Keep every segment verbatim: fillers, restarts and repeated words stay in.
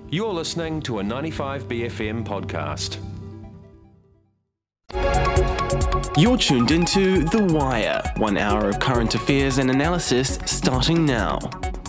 You're listening to a ninety-five B F M podcast. You're tuned into The Wire, one hour of current affairs and analysis starting now.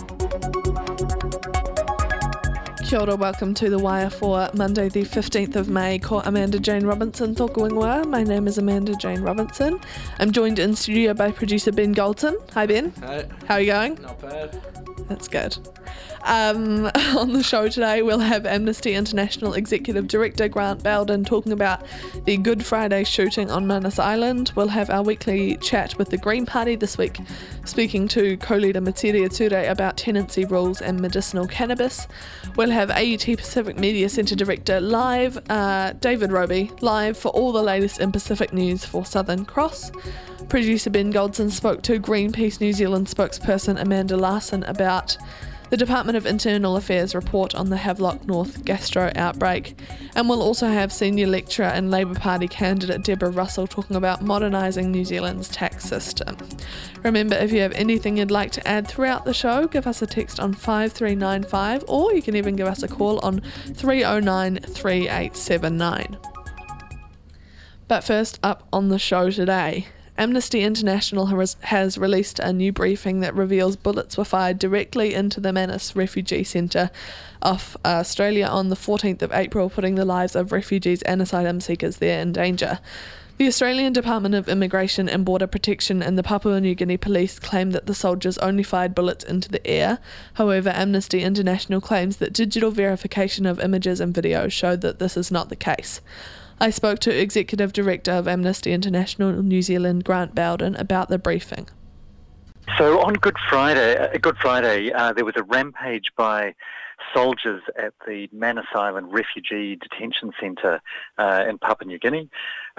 Kia ora, welcome to The Wire for Monday the fifteenth of May. Ko Amanda Jane Robinson tōku ingoa. My name is Amanda Jane Robinson. I'm joined in studio by producer Ben Goldson. Hi Ben. Hi. How are you going? Not bad. That's good. Um, on the show today, we'll have Amnesty International Executive Director Grant Bowden talking about the Good Friday shooting on Manus Island. We'll have our weekly chat with the Green Party this week, speaking to co-leader Matiria Ture about tenancy rules and medicinal cannabis. We'll have A U T Pacific Media Centre Director live, uh, David Roby, live for all the latest in Pacific news for Southern Cross. Producer Ben Goldson spoke to Greenpeace New Zealand spokesperson Amanda Larson about the Department of Internal Affairs report on the Havelock North gastro outbreak. And we'll also have senior lecturer and Labour Party candidate Deborah Russell talking about modernising New Zealand's tax system. Remember, if you have anything you'd like to add throughout the show, give us a text on five three nine five, or you can even give us a call on three oh nine, three eight seven nine. But first up on the show today, Amnesty International has released a new briefing that reveals bullets were fired directly into the Manus Refugee Centre off Australia on the fourteenth of April, putting the lives of refugees and asylum seekers there in danger. The Australian Department of Immigration and Border Protection and the Papua New Guinea Police claim that the soldiers only fired bullets into the air. However, Amnesty International claims that digital verification of images and videos showed that this is not the case. I spoke to Executive Director of Amnesty International New Zealand, Grant Bowden, about the briefing. So on Good Friday, uh, Good Friday, uh, there was a rampage by soldiers at the Manus Island Refugee Detention Centre uh, in Papua New Guinea.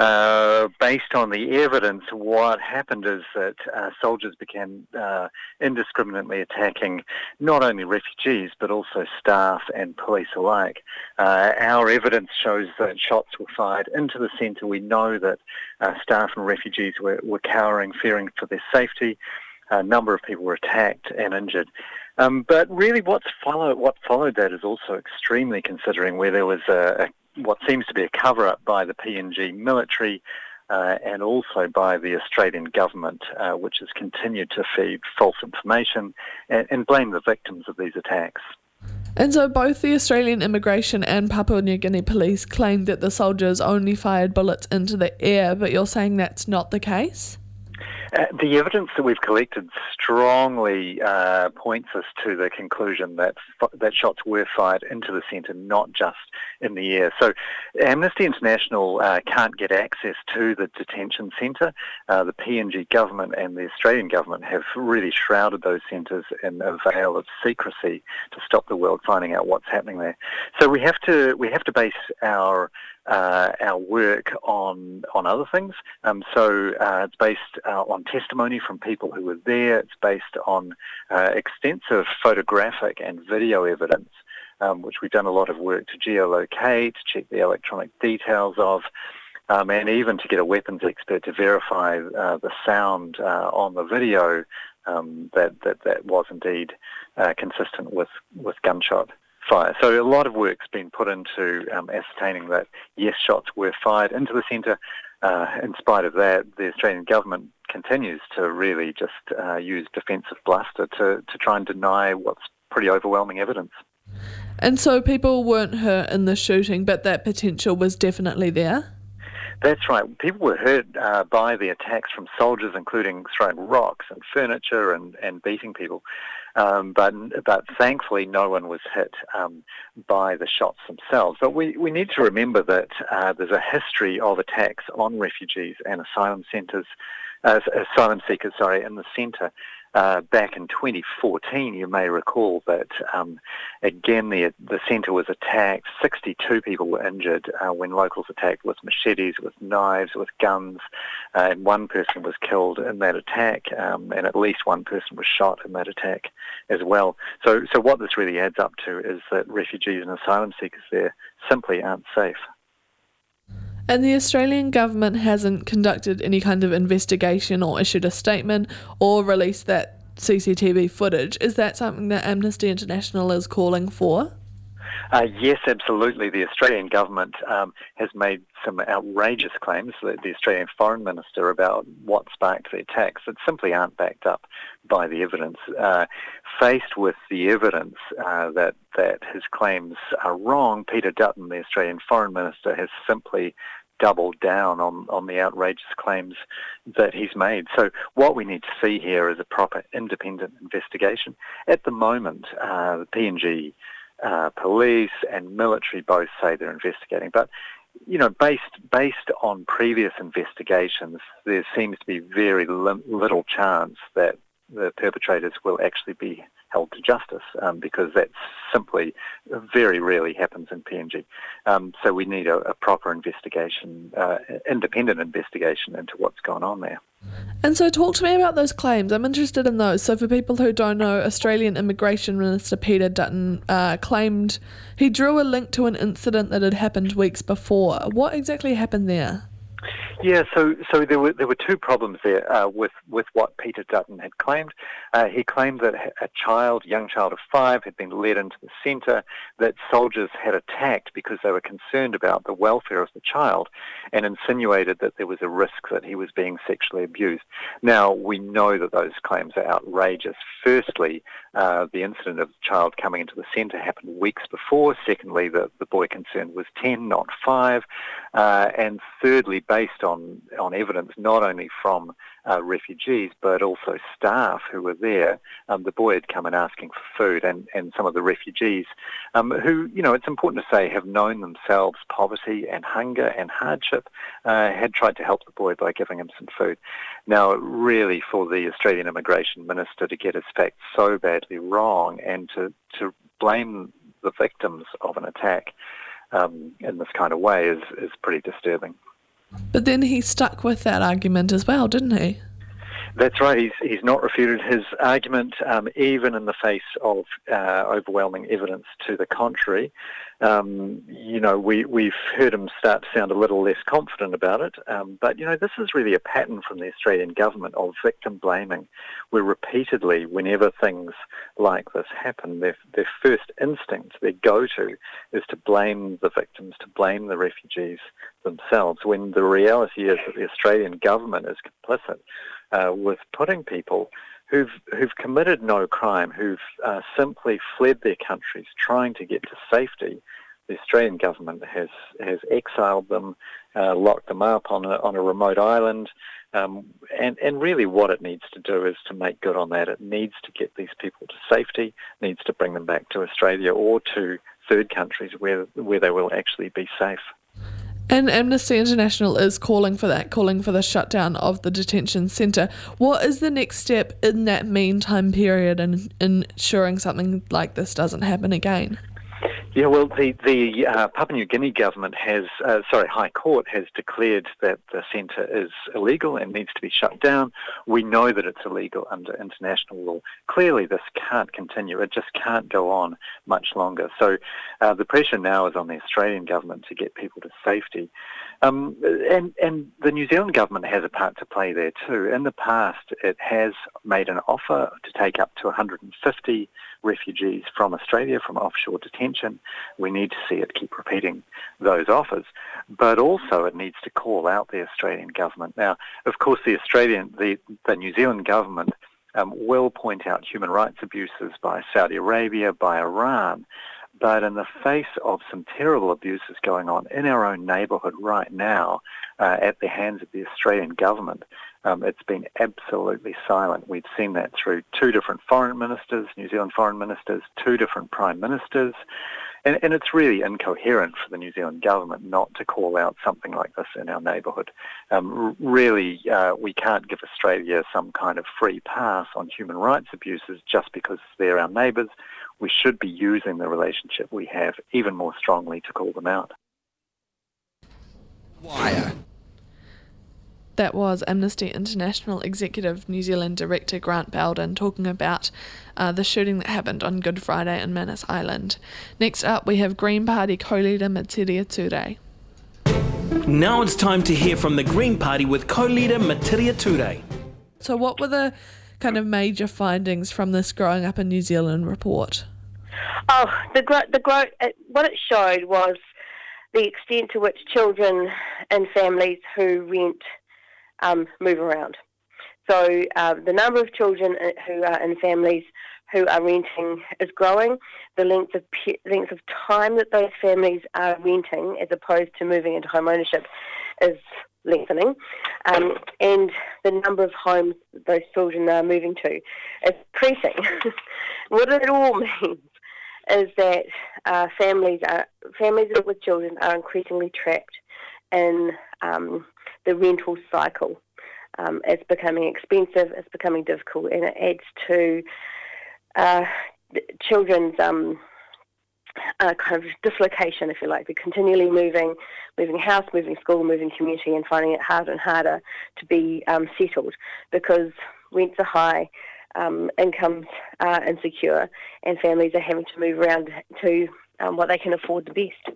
Uh, based on the evidence, what happened is that uh, soldiers began uh, indiscriminately attacking not only refugees but also staff and police alike. Uh, our evidence shows that shots were fired into the centre. We know that uh, staff and refugees were, were cowering, fearing for their safety. A number of people were attacked and injured. Um, but really what's followed, what followed that is also extremely considering, where there was a, a, what seems to be a cover-up by the P N G military uh, and also by the Australian government, uh, which has continued to feed false information and, and blame the victims of these attacks. And so both the Australian Immigration and Papua New Guinea Police claimed that the soldiers only fired bullets into the air, but you're saying that's not the case? Uh, the evidence that we've collected strongly uh, points us to the conclusion that f- that shots were fired into the centre, not just in the air. So Amnesty International uh, can't get access to the detention centre. Uh, the P N G government and the Australian government have really shrouded those centres in a veil of secrecy to stop the world finding out what's happening there. So we have to we have to base our Uh, our work on on other things. Um, so uh, it's based uh, on testimony from people who were there. It's based on uh, extensive photographic and video evidence, um, which we've done a lot of work to geolocate, to check the electronic details of, um, and even to get a weapons expert to verify uh, the sound uh, on the video um, that, that that was indeed uh, consistent with, with gunshot fire. So a lot of work's been put into um, ascertaining that, yes, shots were fired into the centre. Uh, in spite of that, the Australian government continues to really just uh, use defensive bluster to, to try and deny what's pretty overwhelming evidence. And so people weren't hurt in the shooting, but that potential was definitely there? That's right. People were hurt uh, by the attacks from soldiers, including throwing rocks and furniture and, and beating people. Um, but but thankfully no one was hit um, by the shots themselves. But we, we need to remember that uh, there's a history of attacks on refugees and asylum centres, uh, asylum seekers, sorry, in the centre. Uh, back in twenty fourteen, you may recall that, um, again, the the centre was attacked. sixty-two people were injured uh, when locals attacked with machetes, with knives, with guns, uh, and one person was killed in that attack, um, and at least one person was shot in that attack as well. So, so what this really adds up to is that refugees and asylum seekers there simply aren't safe. And the Australian government hasn't conducted any kind of investigation or issued a statement or released that C C T V footage. Is that something that Amnesty International is calling for? Uh, yes, absolutely. The Australian government um, has made some outrageous claims, the, the Australian Foreign Minister, about what sparked the attacks that simply aren't backed up by the evidence. Uh, faced with the evidence uh, that, that his claims are wrong, Peter Dutton, the Australian Foreign Minister, has simply doubled down on, on the outrageous claims that he's made. So what we need to see here is a proper independent investigation. At the moment, uh, the P N G uh, police and military both say they're investigating, but you know, based based on previous investigations, there seems to be very li- little chance that the perpetrators will actually be held to justice, um, because that simply very rarely happens in P N G. Um, so we need a, a proper investigation, uh, independent investigation into what's gone on there. And so talk to me about those claims. I'm interested in those. So for people who don't know, Australian Immigration Minister Peter Dutton uh, claimed he drew a link to an incident that had happened weeks before. What exactly happened there? Yeah, so so there were there were two problems there uh, with with what Peter Dutton had claimed. Uh, he claimed that a child, young child of five, had been led into the centre, that soldiers had attacked because they were concerned about the welfare of the child, and insinuated that there was a risk that he was being sexually abused. Now, we know that those claims are outrageous. Firstly, uh, the incident of the child coming into the centre happened weeks before. Secondly, the, the boy concerned was ten, not five. Uh, and thirdly, based on, on evidence not only from uh, refugees but also staff who were there, um, the boy had come in asking for food, and, and some of the refugees um, who, you know, it's important to say, have known themselves poverty and hunger and hardship, uh, had tried to help the boy by giving him some food. Now, really, for the Australian Immigration Minister to get his facts so badly wrong and to, to blame the victims of an attack Um, in this kind of way is, is pretty disturbing. But then he stuck with that argument as well, didn't he? That's right. He's he's not refuted his argument, um, even in the face of uh, overwhelming evidence to the contrary. Um, you know, we, we've heard him start to sound a little less confident about it. Um, but, you know, this is really a pattern from the Australian government of victim blaming, where repeatedly, whenever things like this happen, their, their first instinct, their go-to, is to blame the victims, to blame the refugees themselves, when the reality is that the Australian government is complicit uh, with putting people who've who've committed no crime, who've uh, simply fled their countries trying to get to safety. The Australian government has has exiled them, uh, locked them up on a, on a remote island, um, and, and really what it needs to do is to make good on that. It needs to get these people to safety, needs to bring them back to Australia or to third countries where where they will actually be safe. And Amnesty International is calling for that, calling for the shutdown of the detention centre. What is the next step in that meantime period in, in ensuring something like this doesn't happen again? Yeah, well, the, the uh, Papua New Guinea government has, uh, sorry, High Court has declared that the centre is illegal and needs to be shut down. We know that it's illegal under international law. Clearly, this can't continue. It just can't go on much longer. So uh, the pressure now is on the Australian government to get people to safety. Um, and, and the New Zealand government has a part to play there too. In the past, it has made an offer to take up to one hundred fifty refugees from Australia, from offshore detention. We need to see it keep repeating those offers. But also it needs to call out the Australian government. Now, of course, the Australian, the, the New Zealand government um, will point out human rights abuses by Saudi Arabia, by Iran. But in the face of some terrible abuses going on in our own neighbourhood right now, uh, at the hands of the Australian government, um, it's been absolutely silent. We've seen that through two different foreign ministers, New Zealand foreign ministers, two different prime ministers, and, and it's really incoherent for the New Zealand government not to call out something like this in our neighbourhood. Um, really, uh, we can't give Australia some kind of free pass on human rights abuses just because they're our neighbours. We should be using the relationship we have even more strongly to call them out. Wire. That was Amnesty International Executive New Zealand Director Grant Bowden talking about uh, the shooting that happened on Good Friday in Manus Island. Next up, we have Green Party co-leader Matiria Ture. Now it's time to hear from the Green Party with co-leader Matiria Ture. So what were the kind of major findings from this Growing Up in New Zealand report? Oh, the gro- the growth. What it showed was the extent to which children and families who rent um, move around. So uh, the number of children who are in families who are renting is growing. The length of pe- length of time that those families are renting, as opposed to moving into home ownership, is lengthening, um, and the number of homes that those children are moving to is increasing. What it all means is that uh, families are families with children are increasingly trapped in um, the rental cycle. Um, it's becoming expensive, it's becoming difficult, and it adds to uh, children's um, uh, kind of dislocation, if you like. They're continually moving, moving house, moving school, moving community, and finding it harder and harder to be um, settled because rents are high, um, incomes are insecure, and families are having to move around to um, what they can afford the best.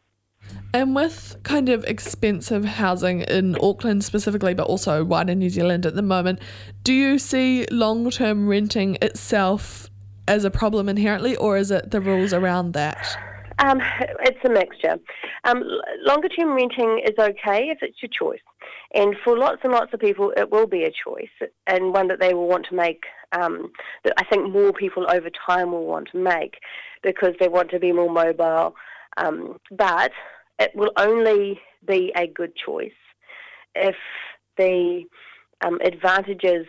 And with kind of expensive housing in Auckland specifically, but also wider New Zealand at the moment, do you see long-term renting itself as a problem inherently, or is it the rules around that? Um, it's a mixture. Um, longer-term renting is okay if it's your choice. And for lots and lots of people, it will be a choice, and one that they will want to make, um, that I think more people over time will want to make because they want to be more mobile. Um, but it will only be a good choice if the um, advantages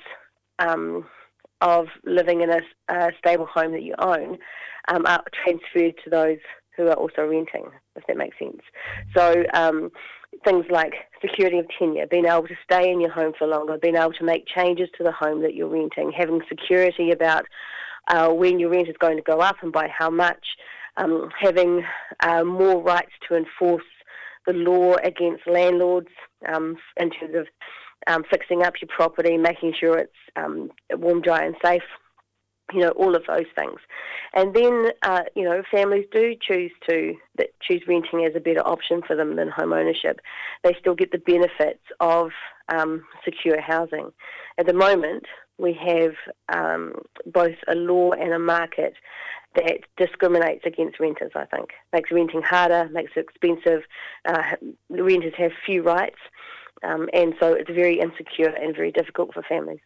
um, of living in a, a stable home that you own um, are transferred to those who are also renting, if that makes sense. So um, things like security of tenure, being able to stay in your home for longer, being able to make changes to the home that you're renting, having security about uh, when your rent is going to go up and by how much, um, having uh, more rights to enforce the law against landlords um, in terms of um, fixing up your property, making sure it's um, warm, dry and safe, you know, all of those things. And then, uh, you know, families do choose to that choose renting as a better option for them than home ownership. They still get the benefits of um, secure housing. At the moment, we have um, both a law and a market that discriminates against renters, I think. Makes renting harder, makes it expensive. Uh, renters have few rights, um, and so it's very insecure and very difficult for families.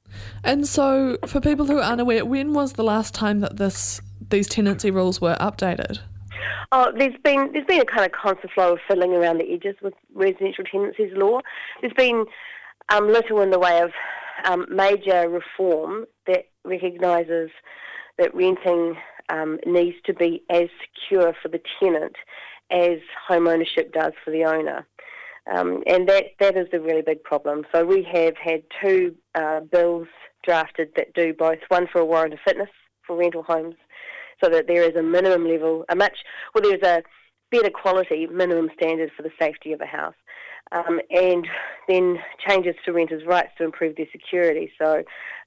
And so, for people who aren't aware, when was the last time that this these tenancy rules were updated? Oh, there's been there's been a kind of constant flow of fiddling around the edges with residential tenancies law. There's been um, little in the way of um, major reform that recognises that renting um, needs to be as secure for the tenant as home ownership does for the owner. Um, and that, that is the really big problem. So we have had two uh, bills drafted that do both, one for a warrant of fitness for rental homes, so that there is a minimum level, a much, well, there's a better quality minimum standard for the safety of a house. Um, and then changes to renters' rights to improve their security. So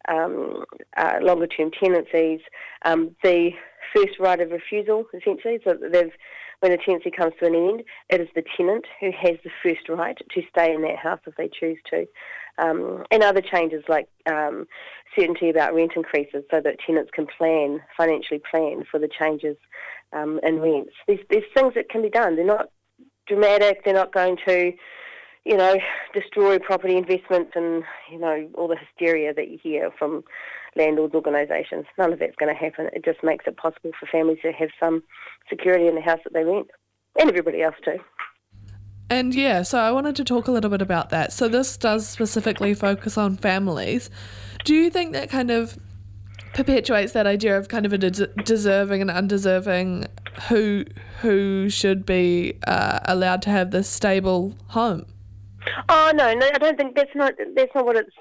um, uh, longer-term tenancies, um, the first right of refusal, essentially, so that they've when a tenancy comes to an end, it is the tenant who has the first right to stay in that house if they choose to. Um, and other changes like um, certainty about rent increases so that tenants can plan, financially plan for the changes um, in rents. There's, there's things that can be done. They're not dramatic. They're not going to, you know, destroy property investments and, you know, all the hysteria that you hear from landlords organisations. None of that's going to happen. It just makes it possible for families to have some security in the house that they rent, and everybody else too. And yeah, so I wanted to talk a little bit about that. So this does specifically focus on families. Do you think that kind of perpetuates that idea of kind of a des- deserving and undeserving who who should be uh, allowed to have this stable home? Oh no, no, I don't think that's not that's not what it's.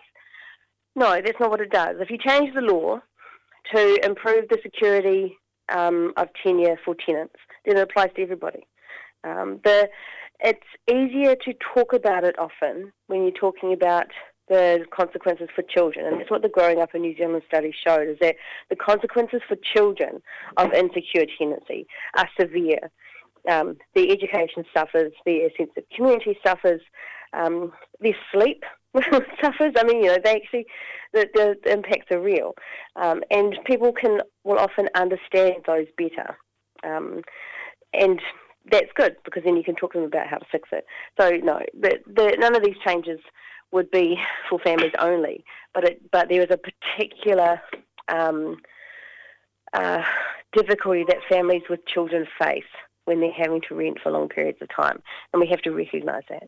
No, that's not what it does. If you change the law to improve the security um, of tenure for tenants, then it applies to everybody. Um, the it's easier to talk about it often when you're talking about the consequences for children, and that's what the Growing Up in New Zealand study showed, is that the consequences for children of insecure tenancy are severe. Um, their education suffers, their sense of community suffers, um, their sleep suffers. I mean, you know, they actually, the, the, the impacts are real. Um, and people can will often understand those better. Um, and that's good, because then you can talk to them about how to fix it. So, no, the, the, none of these changes would be for families only, but it, but there is a particular um, uh, difficulty that families with children face when they're having to rent for long periods of time, and we have to recognise that.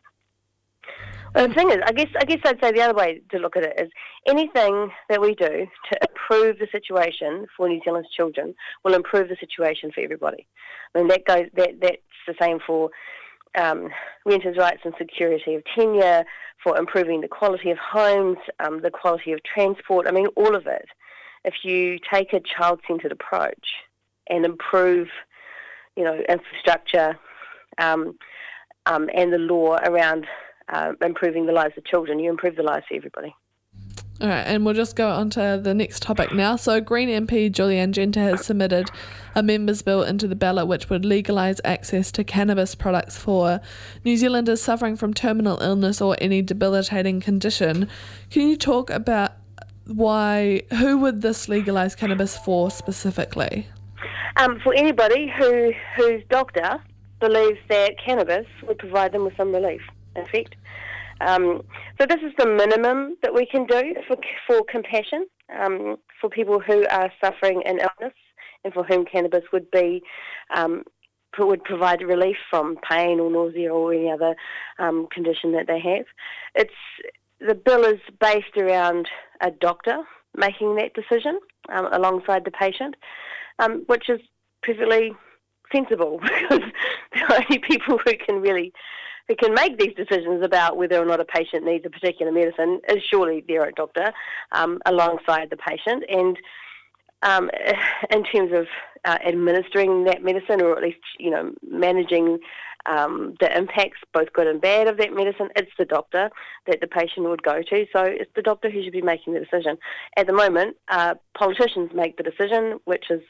Well, the thing is, I guess I guess I'd say the other way to look at it is anything that we do to improve the situation for New Zealand's children will improve the situation for everybody. I mean, that goes that that's the same for um, renters' rights and security of tenure, for improving the quality of homes, um, the quality of transport. I mean, all of it. If you take a child-centred approach and improve, you know, infrastructure um, um, and the law around Uh, improving the lives of children, you improve the lives of everybody. All right, and we'll just go on to the next topic now. So Green M P Julianne Genter has submitted a members' bill into the ballot which would legalise access to cannabis products for New Zealanders suffering from terminal illness or any debilitating condition. Can you talk about why, who would this legalise cannabis for specifically? Um, for anybody who whose doctor believes that cannabis would provide them with some relief. In fact, um, so this is the minimum that we can do for for compassion um, for people who are suffering an illness and for whom cannabis would be um, would provide relief from pain or nausea or any other um, condition that they have. It's the bill is based around a doctor making that decision um, alongside the patient, um, which is perfectly sensible, because the only people who can really who can make these decisions about whether or not a patient needs a particular medicine is surely their own doctor, um, alongside the patient. And um, in terms of uh, administering that medicine, or at least, you know, managing um, the impacts, both good and bad, of that medicine, it's the doctor that the patient would go to. So it's the doctor who should be making the decision. At the moment, uh, politicians make the decision, which is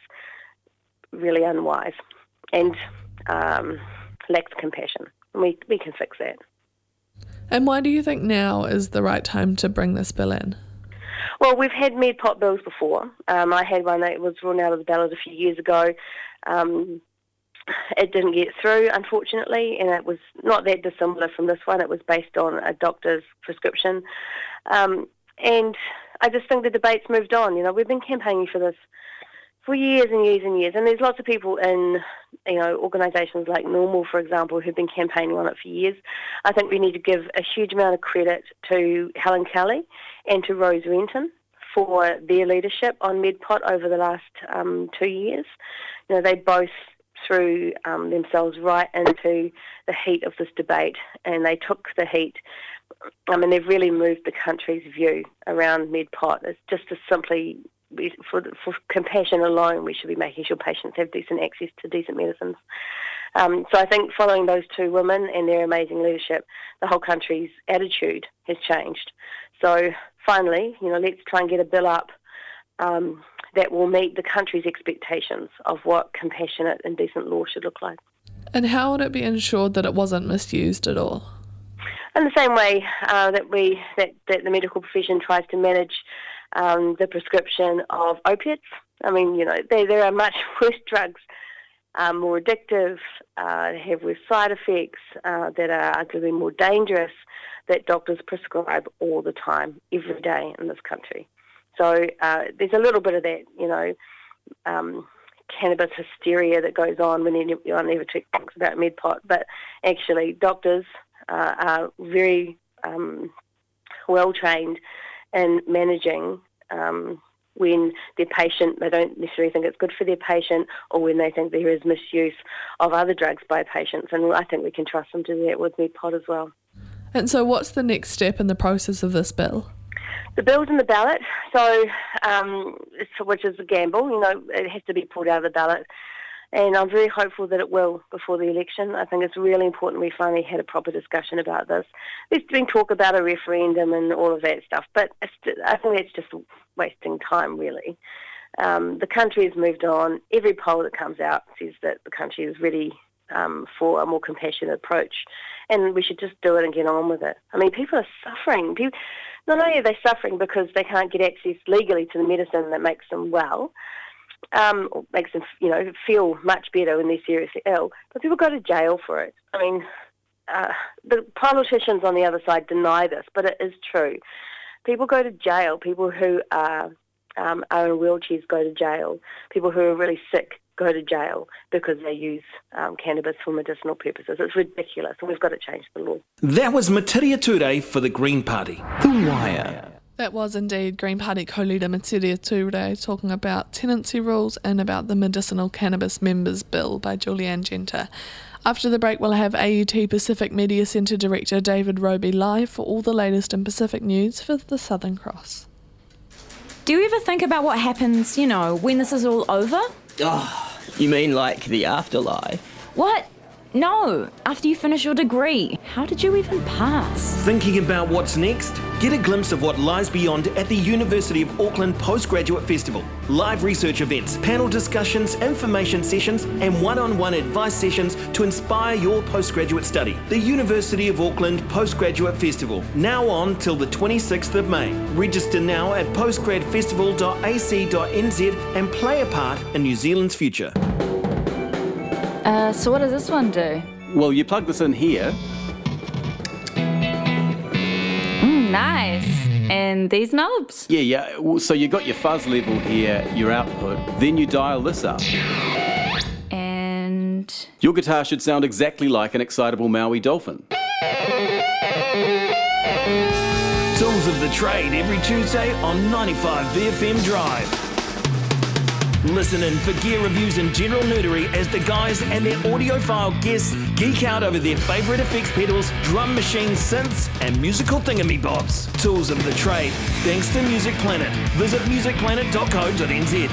really unwise and um, lacks compassion. We we can fix that. And why do you think now is the right time to bring this bill in? Well, we've had med-pot bills before. Um, I had one that was ruled out of the ballot a few years ago. Um, it didn't get through, unfortunately, and it was not that dissimilar from this one. It was based on a doctor's prescription. Um, and I just think the debate's moved on. You know, we've been campaigning for this for years and years and years, and there's lots of people in, you know, organisations like Normal, for example, who've been campaigning on it for years. I think we need to give a huge amount of credit to Helen Kelly and to Rose Renton for their leadership on med-pot over the last um, two years. You know, they both threw um, themselves right into the heat of this debate, and they took the heat. I mean, they've really moved the country's view around med-pot. It's just to simply For, for compassion alone, we should be making sure patients have decent access to decent medicines. Um, so I think following those two women and their amazing leadership, the whole country's attitude has changed. So finally, you know, let's try and get a bill up um, that will meet the country's expectations of what compassionate and decent law should look like. And how would it be ensured that it wasn't misused at all? In the same way uh, that we that, that the medical profession tries to manage Um, the prescription of opiates. I mean, you know, there, there are much worse drugs, uh, more addictive, uh, have worse side effects, uh, that are arguably more dangerous, that doctors prescribe all the time, every day in this country. So uh, there's a little bit of that, you know, um, cannabis hysteria that goes on when anyone ever talks about med-pot, but actually doctors uh, are very um, well-trained in managing um, when their patient, they don't necessarily think it's good for their patient, or when they think there is misuse of other drugs by patients. And I think we can trust them to do that with med-pot as well. And so what's the next step in the process of this bill? The bill's in the ballot, so um, which is a gamble. You know, it has to be pulled out of the ballot. And I'm very hopeful that it will before the election. I think it's really important we finally had a proper discussion about this. There's been talk about a referendum and all of that stuff, but it's, I think that's just wasting time, really. Um, the country has moved on. Every poll that comes out says that the country is ready um, for a more compassionate approach. and we should just do it and get on with it. I mean, people are suffering. People, not only are they suffering because they can't get access legally to the medicine that makes them well, um, or makes them, you know, feel much better when they're seriously ill, but people go to jail for it. I mean, uh, the politicians on the other side deny this, but it is true. People go to jail. People who are, um, are in wheelchairs go to jail. People who are really sick go to jail because they use um, cannabis for medicinal purposes. It's ridiculous, and we've got to change the law. That was Matiria Ture for the Green Party. The Wire. That was indeed Green Party co-leader Matiria Ture talking about tenancy rules and about the Medicinal Cannabis Members Bill by Julianne Genter. After the break, we'll have A U T Pacific Media Centre Director David Roby live for all the latest in Pacific news for the Southern Cross. Do you ever think about what happens, you know, when this is all over? Oh, you mean like the afterlife? What? No, after you finish your degree. How did you even pass? Thinking about what's next? Get a glimpse of what lies beyond at the University of Auckland Postgraduate Festival. Live research events, panel discussions, information sessions, and one-on-one advice sessions to inspire your postgraduate study. The University of Auckland Postgraduate Festival, now on till the twenty-sixth of May. Register now at postgrad festival dot a c dot n z and play a part in New Zealand's future. Uh, so what does this one do? Well, you plug this in here. Mm, nice. And these knobs? Yeah, yeah. Well, so you got your fuzz level here, your output. Then you dial this up. And... your guitar should sound exactly like an excitable Maui dolphin. Tools of the Trade every Tuesday on ninety-five B F M Drive. Listen in for gear reviews and general nerdery as the guys and their audiophile guests geek out over their favourite effects pedals, drum machines, synths, and musical thingamybobs. Tools of the Trade, thanks to Music Planet. Visit music planet dot co dot n z.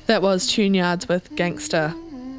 That was Tune Yards with Gangster.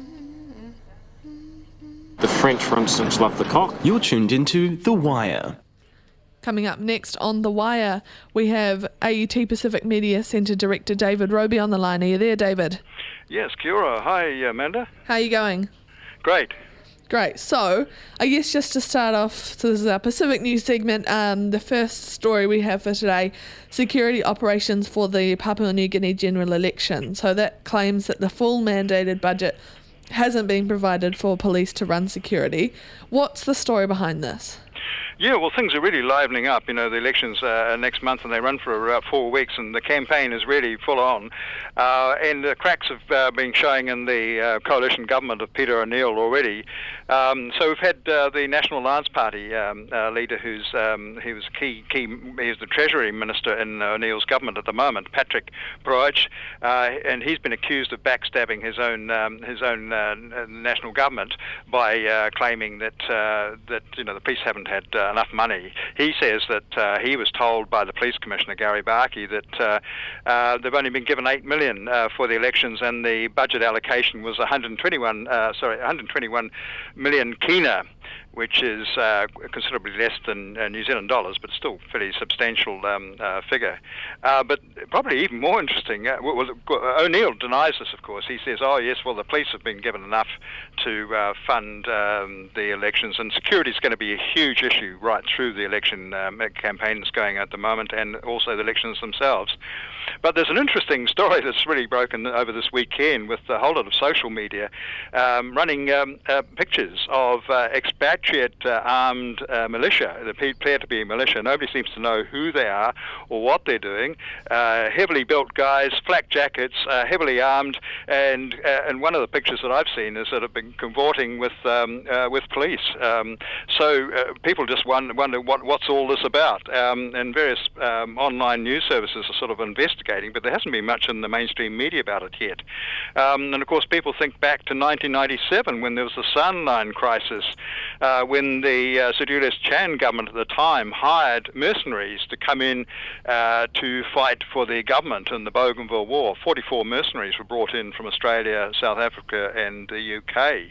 The French, for instance, love the cock. You're tuned into The Wire. Coming up next on The Wire, we have A U T Pacific Media Centre Director David Roby on the line. Are you there, David? Yes, kia ora. Hi, Amanda. How are you going? Great. Great. So, I guess just to start off, so this is our Pacific News segment. Um, the first story we have for today, security operations for the Papua New Guinea general election. So that claims that the full mandated budget hasn't been provided for police to run security. What's the story behind this? Yeah, well, things are really livening up. You know, the elections are next month and they run for about four weeks and the campaign is really full on. Uh, and the cracks have uh, been showing in the uh, coalition government of Peter O'Neill already. Um, so we've had uh, the National Alliance Party um, uh, leader who's, um, he was key, key, he's the Treasury Minister in O'Neill's government at the moment, Patrick Broich, uh, and he's been accused of backstabbing his own um, his own uh, national government by uh, claiming that, uh, that, you know, the police haven't had uh, enough money. He says that uh, he was told by the Police Commissioner, Gary Barkey, that uh, uh, they've only been given eight million dollars uh, for the elections and the budget allocation was one hundred twenty-one, uh, sorry, one hundred twenty-one million kina, which is uh, considerably less than uh, New Zealand dollars, but still fairly substantial um, uh, figure. Uh, but probably even more interesting, uh, well, O'Neill denies this, of course. He says, oh, yes, well, the police have been given enough to uh, fund um, the elections, and security is going to be a huge issue right through the election um, campaign that's going at the moment, and also the elections themselves. But there's an interesting story that's really broken over this weekend with a whole lot of social media um, running um, uh, pictures of uh, expatriate uh, armed uh, militia. They appear to be militia. Nobody seems to know who they are or what they're doing. Uh, heavily built guys, flak jackets, uh, heavily armed, and uh, and one of the pictures that I've seen is that have been cavorting with um, uh, with police. Um, so uh, people just wonder, wonder what what's all this about. Um, and various um, online news services are sort of investigating, but there hasn't been much in the mainstream media about it yet. Um, and of course, people think back to nineteen ninety-seven when there was the Sunline crisis, uh, when the uh, Sudulis Chan government at the time hired mercenaries to come in uh, to fight for the government in the Bougainville War. forty-four mercenaries were brought in from Australia, South Africa, and the U K.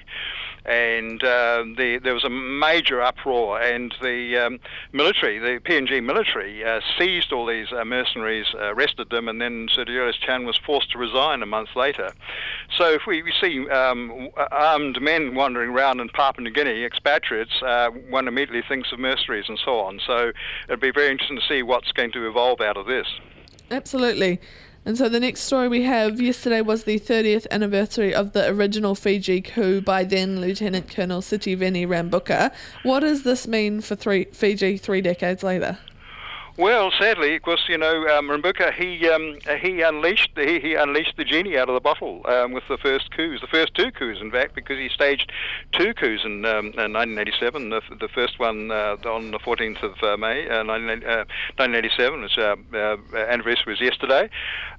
And uh, the, there was a major uproar, and the um, military, the P N G military, uh, seized all these uh, mercenaries, uh, arrested them, and then Sir Sudulis Chan was forced to resign a month later. So if we, we see um, armed men wandering around in Papua New Guinea, expatriates, uh, one immediately thinks of mercenaries and so on. So it'd be very interesting to see what's going to evolve out of this. Absolutely. And so the next story we have, yesterday was the thirtieth anniversary of the original Fiji coup by then Lieutenant Colonel Sitiveni Rabuka. What does this mean for three, Fiji three decades later? Well, sadly, of course, you know, um, Rabuka, he um, he unleashed he, he unleashed the genie out of the bottle um, with the first coups, the first two coups, in fact, because he staged two coups in, um, in nineteen eighty-seven. The, the first one uh, on the fourteenth of uh, May, uh, nineteen eighty-seven, which uh, uh, anniversary was yesterday,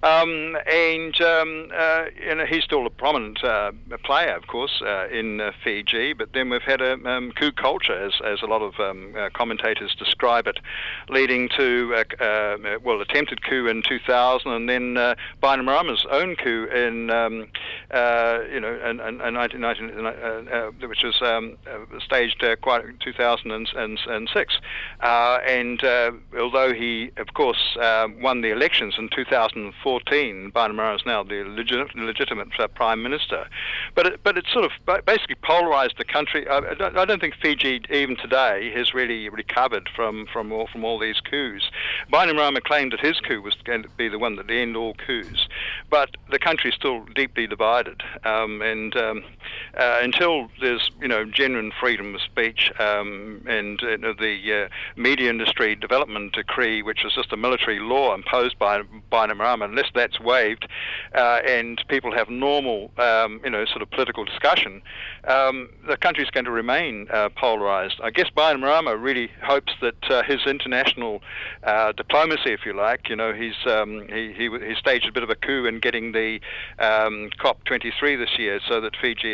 um, and um, uh, you know, he's still a prominent uh, player, of course, uh, in uh, Fiji. But then we've had a um, coup culture, as as a lot of um, uh, commentators describe it, leading to Uh, uh, well, attempted coup in two thousand, and then uh, Bainimarama's own coup in, um, uh, you know, in, in, in nineteen ninety, uh, uh, which was um, uh, staged uh, quite in two thousand six. Uh, and uh, although he, of course, uh, won the elections in two thousand fourteen, Bainimarama is now the legit, legitimate uh, prime minister. But it, but it sort of basically polarized the country. I, I, don't, I don't think Fiji, even today, has really recovered from from all from all these coups. Bainimarama claimed that his coup was going to be the one that end all coups, but the country is still deeply divided, um, and um, uh, until there's, you know, genuine freedom of speech um, and uh, the uh, media industry development decree, which is just a military law imposed by Bainimarama, unless that's waived uh, and people have normal, um, you know, sort of political discussion, um, the country's going to remain uh, polarized. I guess Bainimarama really hopes that uh, his international Uh, diplomacy, if you like, you know, he's um, he, he he staged a bit of a coup in getting the um, COP twenty-three this year, so that Fiji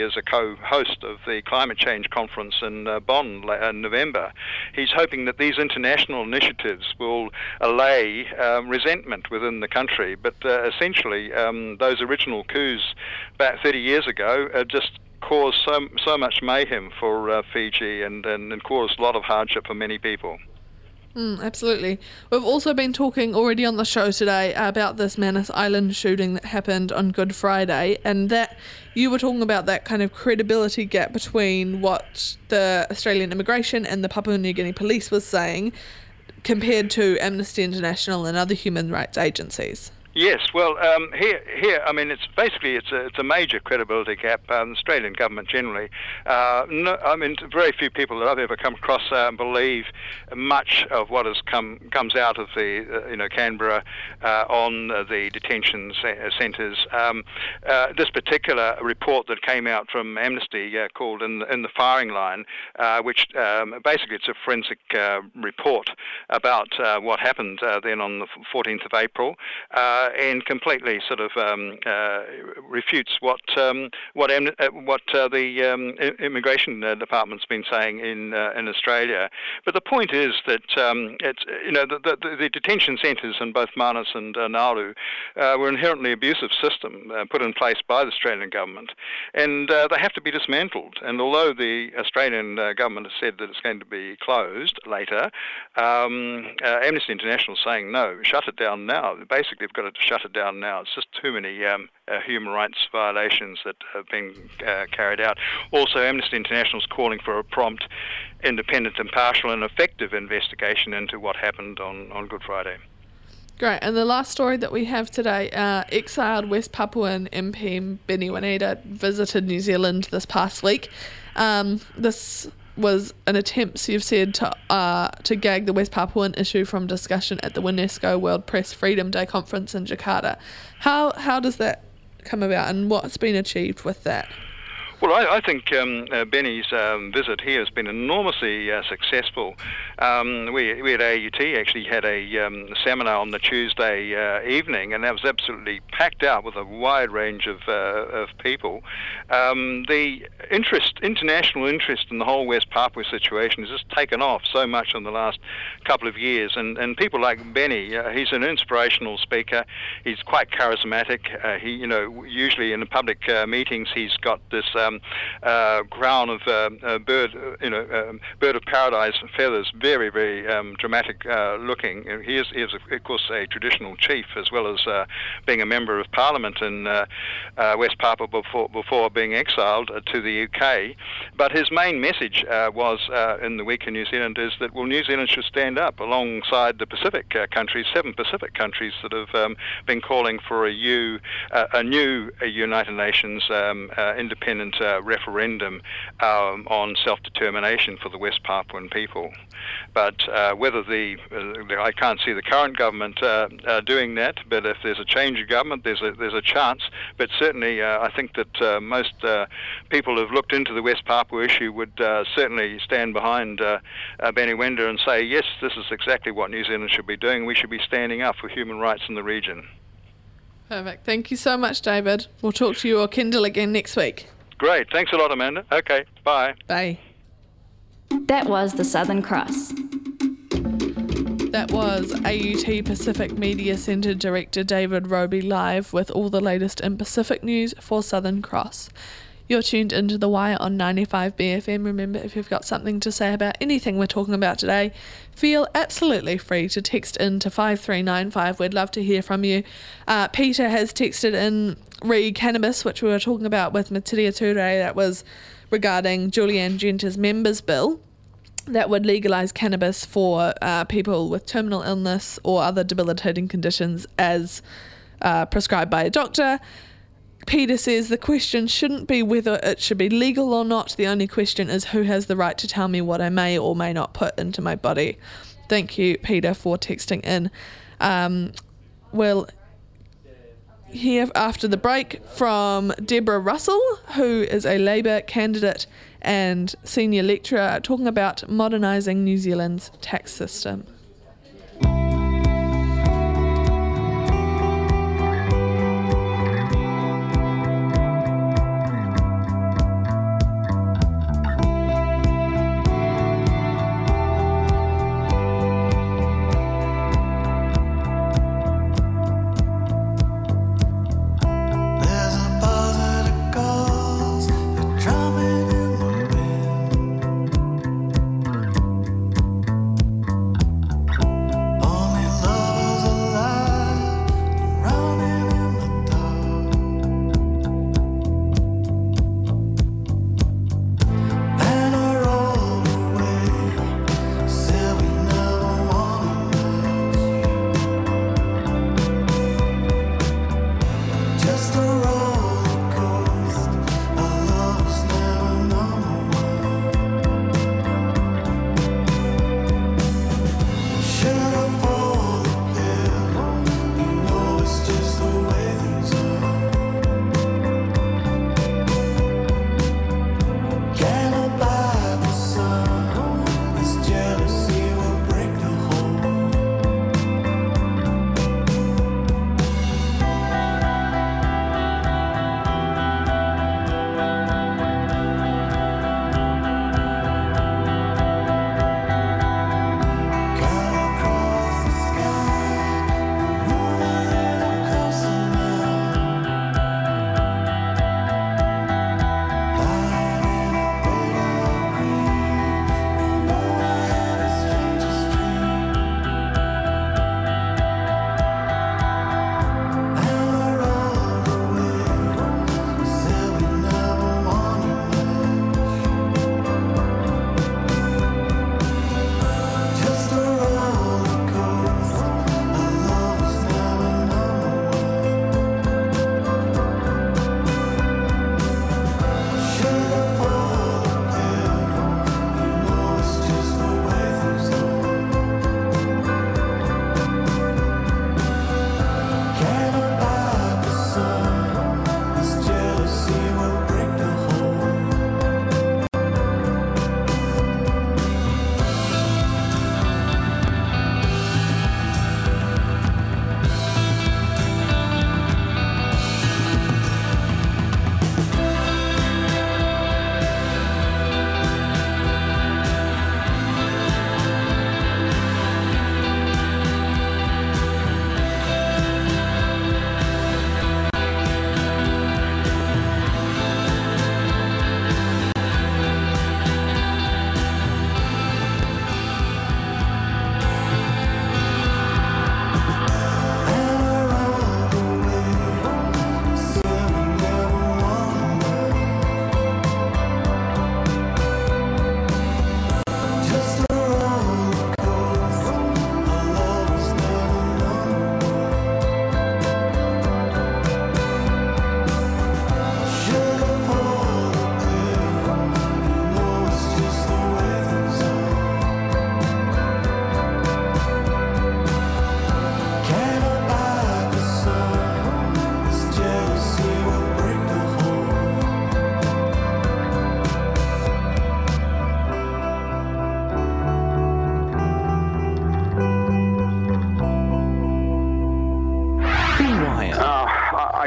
as a co-host of the climate change conference in uh, Bonn in November. He's hoping that these international initiatives will allay um, resentment within the country, but uh, essentially um, those original coups about thirty years ago uh, just caused so, so much mayhem for uh, Fiji and, and, and caused a lot of hardship for many people. Mm, absolutely. We've also been talking already on the show today about this Manus Island shooting that happened on Good Friday, and that you were talking about that kind of credibility gap between what the Australian Immigration and the Papua New Guinea Police was saying compared to Amnesty International and other human rights agencies. Yes, well, um, here, here, I mean, it's basically it's a it's a major credibility gap. Um, the Australian government generally, uh, no, I mean, very few people that I've ever come across uh, believe much of what has come comes out of the uh, you know Canberra uh, on uh, the detention centres. Um, uh, this particular report that came out from Amnesty uh, called in the, in the firing line, uh, which um, basically it's a forensic uh, report about uh, what happened uh, then on the fourteenth of April. Uh, and completely sort of um, uh, refutes what um, what uh, what uh, the um, immigration uh, department's been saying in uh, in Australia. But the point is that um, it's you know the, the, the detention centres in both Manus and uh, Nauru uh, were inherently abusive system uh, put in place by the Australian government, and uh, they have to be dismantled. And although the Australian uh, government has said that it's going to be closed later, um, uh, Amnesty International is saying no, shut it down now. Basically, they've got to shut it down now. It's just too many um, uh, human rights violations that have been uh, carried out. Also, Amnesty International is calling for a prompt, independent, impartial and effective investigation into what happened on, on Good Friday. Great. And the last story that we have today, uh, exiled West Papuan M P Benny Waneda visited New Zealand this past week. Um, this was an attempt, so you've said, to uh, to gag the West Papuan issue from discussion at the UNESCO World Press Freedom Day conference in Jakarta. How how does that come about, and what's been achieved with that? Well, I, I think um, uh, Benny's um, visit here has been enormously uh, successful. Um, we, we at A U T actually had a um, seminar on the Tuesday uh, evening, and that was absolutely packed out with a wide range of, uh, of people. Um, the interest, international interest in the whole West Papua situation has just taken off so much in the last couple of years, and, and people like Benny, uh, he's an inspirational speaker. He's quite charismatic. Uh, he, you know, usually in the public uh, meetings, he's got this Um, uh, crown of uh, uh, bird, uh, you know, um, bird of paradise feathers, very, very um, dramatic uh, looking. He is, he is, of course, a traditional chief, as well as uh, being a member of Parliament in uh, uh, West Papua before before being exiled uh, to the U K. But his main message uh, was uh, in the week in New Zealand is that, well, New Zealand should stand up alongside the Pacific uh, countries, seven Pacific countries that have um, been calling for a, U, uh, a new uh, United Nations um, uh, independent Uh, referendum um, on self-determination for the West Papuan people. But uh, whether the, uh, I can't see the current government uh, uh, doing that, but if there's a change of government, there's a, there's a chance. But certainly uh, I think that uh, most uh, people who've looked into the West Papua issue would uh, certainly stand behind uh, uh, Benny Waneda and say, yes, this is exactly what New Zealand should be doing. We should be standing up for human rights in the region. Perfect. Thank you so much, David. We'll talk to you or Kendall again next week. Great. Thanks a lot, Amanda. Okay. Bye. Bye. That was the Southern Cross. That was A U T Pacific Media Centre Director David Roby live with all the latest in Pacific news for Southern Cross. You're tuned into The Wire on ninety-five B F M. Remember, if you've got something to say about anything we're talking about today, feel absolutely free to text in to five three nine five. We'd love to hear from you. Uh, Peter has texted in re cannabis, which we were talking about with Matiria Ture. That was regarding Julianne Genta's members bill that would legalise cannabis for uh, people with terminal illness or other debilitating conditions as uh, prescribed by a doctor. Peter says the question shouldn't be whether it should be legal or not. The only question is who has the right to tell me what I may or may not put into my body. Thank you, Peter, for texting in. Um, we'll hear after the break from Deborah Russell, who is a Labour candidate and senior lecturer, talking about modernising New Zealand's tax system.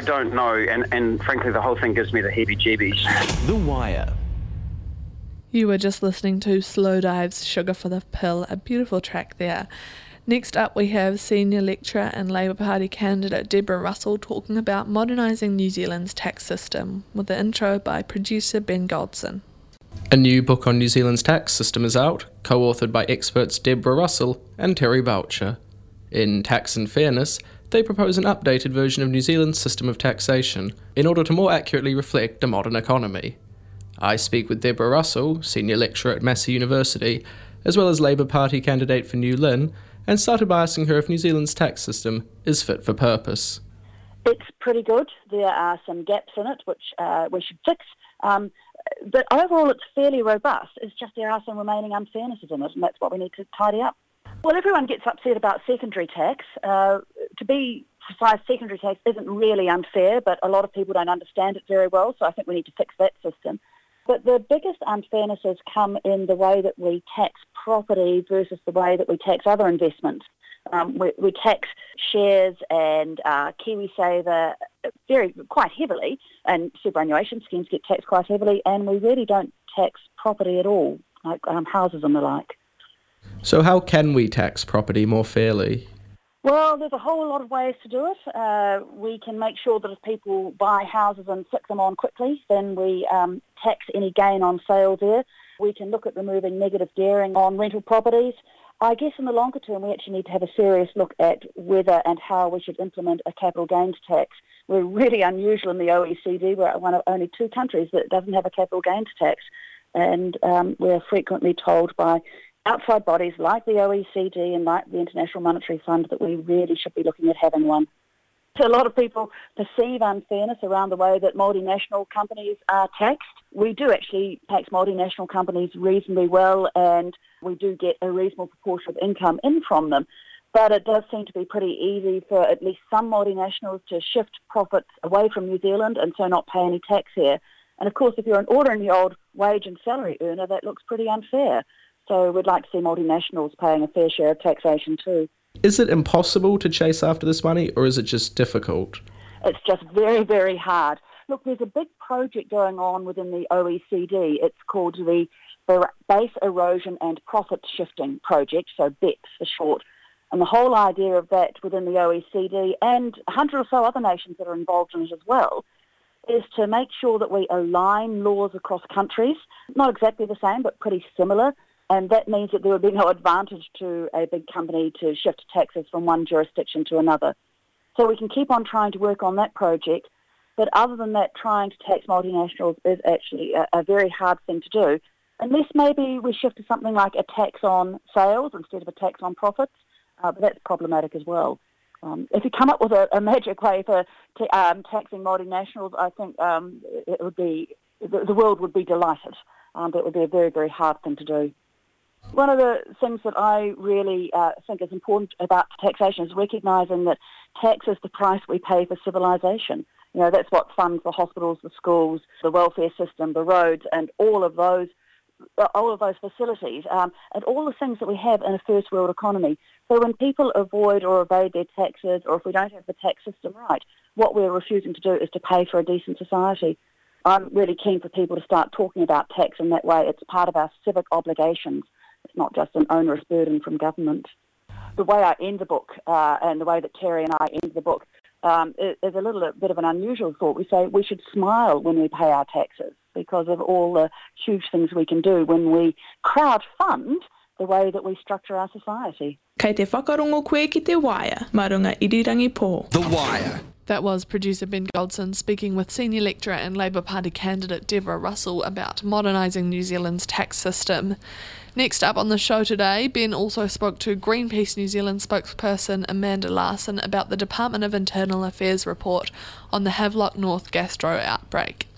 don't know, and, and frankly the whole thing gives me the heebie-jeebies. The Wire. You were just listening to Slowdive's Sugar for the Pill, a beautiful track there. Next up we have Senior Lecturer and Labour Party candidate Deborah Russell talking about modernising New Zealand's tax system, with the intro by producer Ben Goldson. A new book on New Zealand's tax system is out, co-authored by experts Deborah Russell and Terry Boucher. In Tax and Fairness, they propose an updated version of New Zealand's system of taxation in order to more accurately reflect a modern economy. I speak with Deborah Russell, Senior Lecturer at Massey University, as well as Labour Party candidate for New Lynn, and started by asking her if New Zealand's tax system is fit for purpose. It's pretty good. There are some gaps in it which uh, we should fix. Um, but overall it's fairly robust. It's just there are some remaining unfairnesses in it, and that's what we need to tidy up. Well, everyone gets upset about secondary tax. Uh, to be precise, secondary tax isn't really unfair, but a lot of people don't understand it very well, so I think we need to fix that system. But the biggest unfairnesses come in the way that we tax property versus the way that we tax other investments. Um, we, we tax shares and uh, KiwiSaver very quite heavily, and superannuation schemes get taxed quite heavily, and we really don't tax property at all, like um, houses and the like. So how can we tax property more fairly? Well, there's a whole lot of ways to do it. Uh, we can make sure that if people buy houses and flick them on quickly, then we um, tax any gain on sale there. We can look at removing negative gearing on rental properties. I guess in the longer term, we actually need to have a serious look at whether and how we should implement a capital gains tax. We're really unusual in the O E C D. We're one of only two countries that doesn't have a capital gains tax. And um, we're frequently told by outside bodies like the O E C D and like the International Monetary Fund that we really should be looking at having one. So a lot of people perceive unfairness around the way that multinational companies are taxed. We do actually tax multinational companies reasonably well, and we do get a reasonable proportion of income in from them. But it does seem to be pretty easy for at least some multinationals to shift profits away from New Zealand and so not pay any tax here. And of course, if you're an ordinary old wage and salary earner, that looks pretty unfair. So we'd like to see multinationals paying a fair share of taxation too. Is it impossible to chase after this money, or is it just difficult? It's just very, very hard. Look, there's a big project going on within the O E C D. It's called the Base Erosion and Profit Shifting Project, so B E P S for short. And the whole idea of that within the O E C D and a hundred or so other nations that are involved in it as well is to make sure that we align laws across countries, not exactly the same, but pretty similar. And that means that there would be no advantage to a big company to shift taxes from one jurisdiction to another. So we can keep on trying to work on that project. But other than that, trying to tax multinationals is actually a, a very hard thing to do. Unless maybe we shift to something like a tax on sales instead of a tax on profits. Uh, but that's problematic as well. Um, if you come up with a, a magic way for t- um, taxing multinationals, I think um, it would be the, the world would be delighted. Um, but it would be a very, very hard thing to do. One of the things that I really uh, think is important about taxation is recognising that tax is the price we pay for civilisation. You know, that's what funds the hospitals, the schools, the welfare system, the roads, and all of those, all of those facilities, um, and all the things that we have in a first world economy. So when people avoid or evade their taxes, or if we don't have the tax system right, what we're refusing to do is to pay for a decent society. I'm really keen for people to start talking about tax in that way. It's part of our civic obligations. It's not just an onerous burden from government. The way I end the book uh, and the way that Terry and I end the book um, is, is a little a bit of an unusual thought. We say we should smile when we pay our taxes because of all the huge things we can do when we crowd fund the way that we structure our society. Kei te whakarongo koe ki te Wire, marunga irirangi pō. The Wire. That was producer Ben Goldson speaking with Senior Lecturer and Labour Party candidate Deborah Russell about modernising New Zealand's tax system. Next up on the show today, Ben also spoke to Greenpeace New Zealand spokesperson Amanda Larson about the Department of Internal Affairs report on the Havelock North gastro outbreak.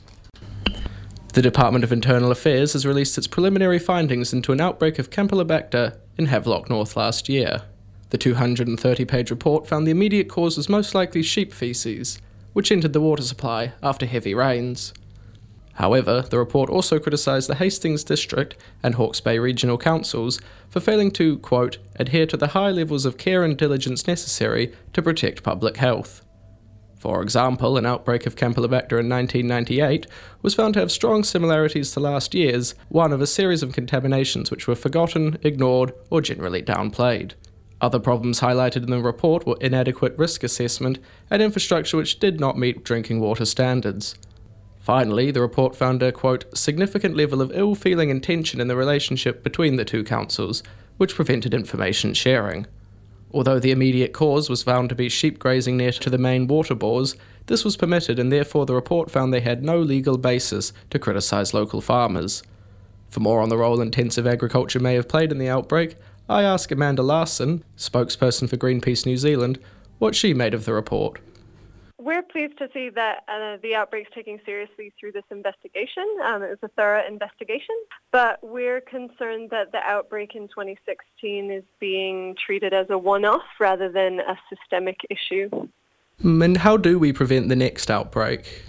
The Department of Internal Affairs has released its preliminary findings into an outbreak of Campylobacter in Havelock North last year. The two hundred thirty page report found the immediate cause was most likely sheep faeces, which entered the water supply after heavy rains. However, the report also criticised the Hastings District and Hawke's Bay Regional Councils for failing to, quote, adhere to the high levels of care and diligence necessary to protect public health. For example, an outbreak of Campylobacter in nineteen ninety-eight was found to have strong similarities to last year's, one of a series of contaminations which were forgotten, ignored, or generally downplayed. Other problems highlighted in the report were inadequate risk assessment and infrastructure which did not meet drinking water standards. Finally, the report found a, quote, significant level of ill feeling and tension in the relationship between the two councils, which prevented information sharing. Although the immediate cause was found to be sheep grazing near to the main water bores, this was permitted and therefore the report found they had no legal basis to criticise local farmers. For more on the role intensive agriculture may have played in the outbreak, I asked Amanda Larson, spokesperson for Greenpeace New Zealand, what she made of the report. We're pleased to see that uh, the outbreak's taken seriously through this investigation. Um, it was a thorough investigation, but we're concerned that the outbreak in twenty sixteen is being treated as a one-off rather than a systemic issue. And how do we prevent the next outbreak?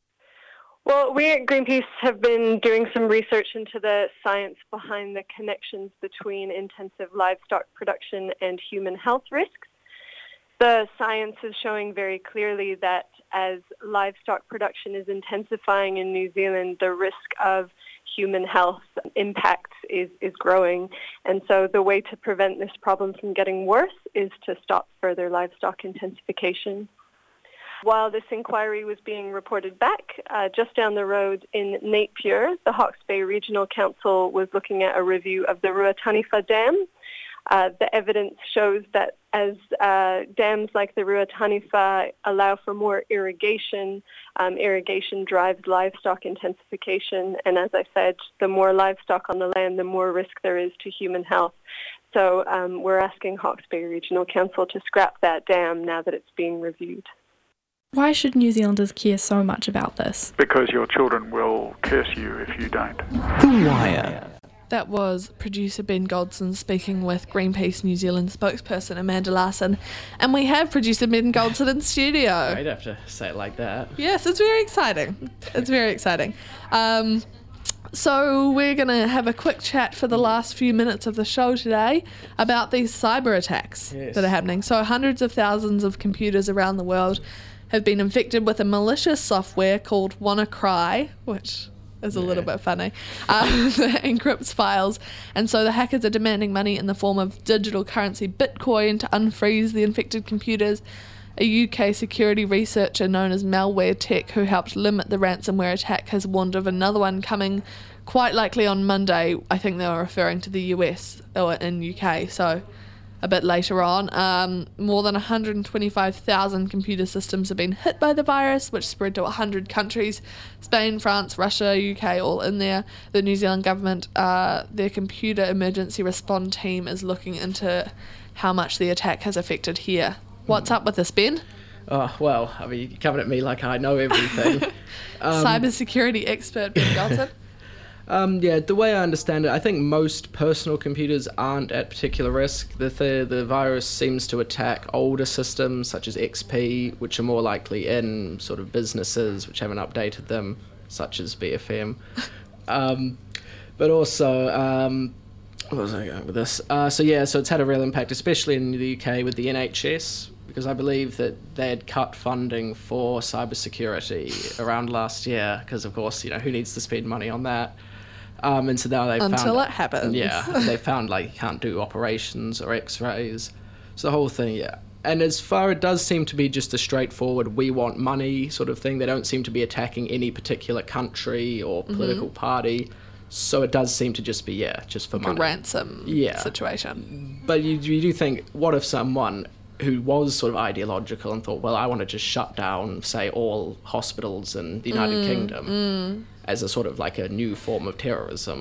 Well, we at Greenpeace have been doing some research into the science behind the connections between intensive livestock production and human health risks. The science is showing very clearly that as livestock production is intensifying in New Zealand, the risk of human health impacts is, is growing. And so the way to prevent this problem from getting worse is to stop further livestock intensification. While this inquiry was being reported back, uh, just down the road in Napier, the Hawke's Bay Regional Council was looking at a review of the Ruataniwha Dam. Uh, the evidence shows that as uh, dams like the Ruataniwha allow for more irrigation, um, irrigation drives livestock intensification, and as I said, the more livestock on the land, the more risk there is to human health. So um, we're asking Hawke's Bay Regional Council to scrap that dam now that it's being reviewed. Why should New Zealanders care so much about this? Because your children will curse you if you don't. The Wire. That was producer Ben Goldson speaking with Greenpeace New Zealand spokesperson Amanda Larson. And we have producer Ben Goldson in studio. I'd have to say it like that. Yes, it's very exciting. It's very exciting. Um, so we're going to have a quick chat for the last few minutes of the show today about these cyber attacks yes. that are happening. So hundreds of thousands of computers around the world have been infected with a malicious software called WannaCry, which is a yeah. little bit funny, um, that encrypts files. And so the hackers are demanding money in the form of digital currency Bitcoin to unfreeze the infected computers. A U K security researcher known as Malware Tech, who helped limit the ransomware attack, has warned of another one coming quite likely on Monday. I think they were referring to the U S or in U K, so a bit later on. Um, more than one hundred twenty-five thousand computer systems have been hit by the virus, which spread to one hundred countries. Spain, France, Russia, U K, all in there. The New Zealand government, uh, their computer emergency response team is looking into how much the attack has affected here. What's up with this, Ben? Oh, well, I mean, you're coming at me like I know everything. um, Cybersecurity expert Ben Goldson. Um, yeah, the way I understand it, I think most personal computers aren't at particular risk. The, the the virus seems to attack older systems such as X P, which are more likely in sort of businesses which haven't updated them, such as B F M. um, but also, um, where was I going with this? Uh, so yeah, so it's had a real impact, especially in the U K with the N H S, because I believe that they had cut funding for cybersecurity around last year, because of course, you know, who needs to spend money on that? Um, and so now they've Until found... it happens. Yeah, they found, like, you can't do operations or x-rays. So the whole thing, yeah. And as far it does seem to be just a straightforward we want money sort of thing. They don't seem to be attacking any particular country or political mm-hmm. party. So it does seem to just be, yeah, just for like money. a ransom yeah. situation. But you, you do think, what if someone who was sort of ideological and thought, well, I want to just shut down, say, all hospitals in the United mm, Kingdom mm. as a sort of like a new form of terrorism.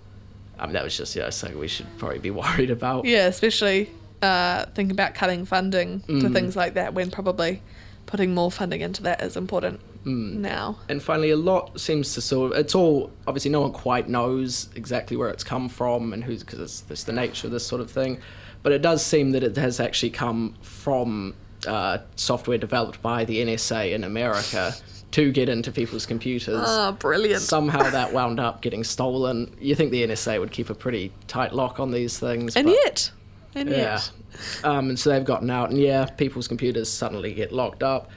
I mean, that was just, yeah, something we should probably be worried about. Yeah, especially uh, thinking about cutting funding mm. to things like that, when probably putting more funding into that is important mm. now. And finally, a lot seems to sort of, it's all, obviously no one quite knows exactly where it's come from and who's, because it's, it's the nature of this sort of thing. But it does seem that it has actually come from uh, software developed by the N S A in America to get into people's computers. Oh, brilliant. Somehow that wound up getting stolen. You think the N S A would keep a pretty tight lock on these things. And but, yet. And yeah. yet. Um, and so they've gotten out, and yeah, people's computers suddenly get locked up.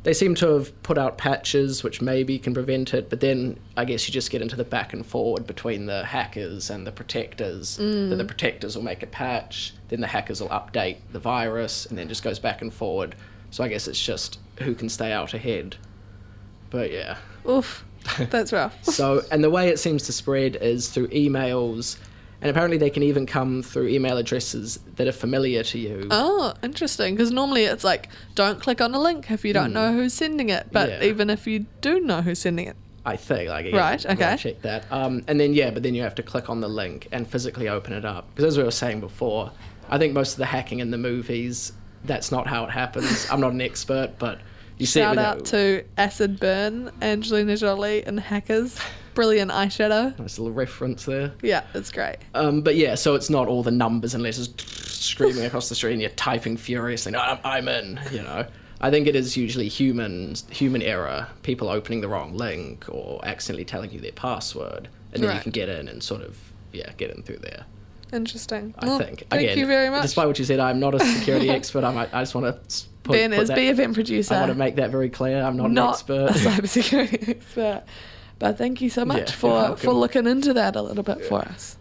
they seem to have put out patches which maybe can prevent it, but then I guess you just get into the back and forward between the hackers and the protectors. Mm. That the protectors will make a patch, then the hackers will update the virus, and then just goes back and forward. So I guess it's just who can stay out ahead. But yeah. Oof, that's rough. So, and the way it seems to spread is through emails, and apparently they can even come through email addresses that are familiar to you. Oh, interesting. Because normally it's like, don't click on a link if you don't Mm. know who's sending it. But Yeah. even if you do know who's sending it. I think, like, yeah, Right, I'll okay. check that. Um, and then, yeah, but then you have to click on the link and physically open it up. Because as we were saying before, I think most of the hacking in the movies, that's not how it happens. I'm not an expert, but you see it Shout with out to Acid Burn, Angelina Jolie and Hackers. Brilliant eyeshadow. Nice little reference there. Yeah, it's great. Um, but yeah, so it's not all the numbers and letters screaming across the street and you're typing furiously, no, I'm, I'm in, you know. I think it is usually human, human error, people opening the wrong link or accidentally telling you their password, and then you Right. can get in and sort of, yeah, get in through there. Interesting. I Well, think. Thank Again, you very much. Despite what you said, I'm not a security expert. I'm, I just want to put, Ben put is that, B F M producer. I want to make that very clear. I'm not, Not an expert. a cybersecurity expert. But thank you so much Yeah, you're for, welcome. for looking into that a little bit for us.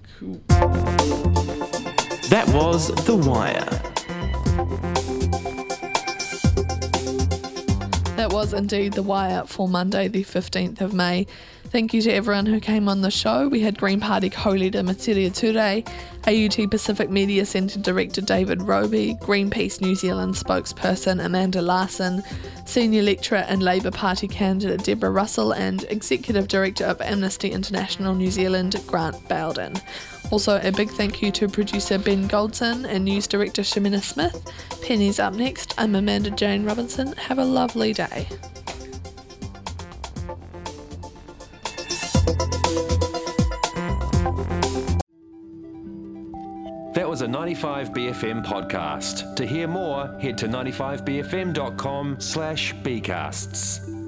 That was The Wire. That was indeed The Wire for Monday the fifteenth of May. Thank you to everyone who came on the show. We had Green Party co-leader Materia Ture, A U T Pacific Media Centre Director David Roby, Greenpeace New Zealand spokesperson Amanda Larson, Senior Lecturer and Labour Party candidate Deborah Russell, and Executive Director of Amnesty International New Zealand Grant Bowden. Also, a big thank you to producer Ben Goldson and News Director Shamina Smith. Penny's up next. I'm Amanda Jane Robinson. Have a lovely day. That was a ninety-five B F M podcast. To hear more, head to ninety-five b f m dot com slash bcasts.